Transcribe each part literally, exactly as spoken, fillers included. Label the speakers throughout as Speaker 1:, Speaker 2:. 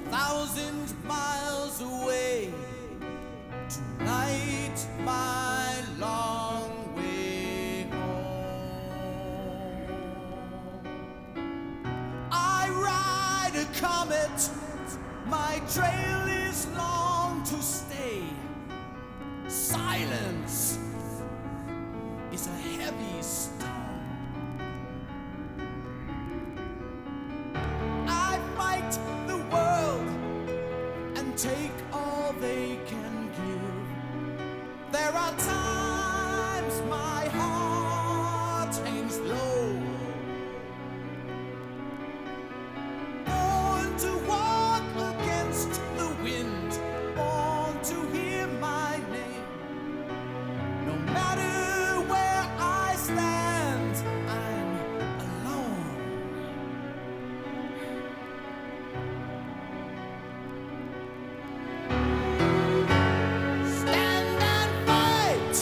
Speaker 1: thousand miles away to light my long way home. I ride a comet, my trail is long to stay. Silence is a heavy stone. I fight the world and take all they can give. There are times my heart hangs low. Born to walk against the wind, born to hear my name. No matter where I stand, I'm alone. Stand and fight.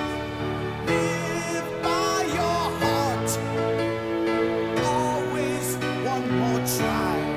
Speaker 1: Live by your heart. Always one more try.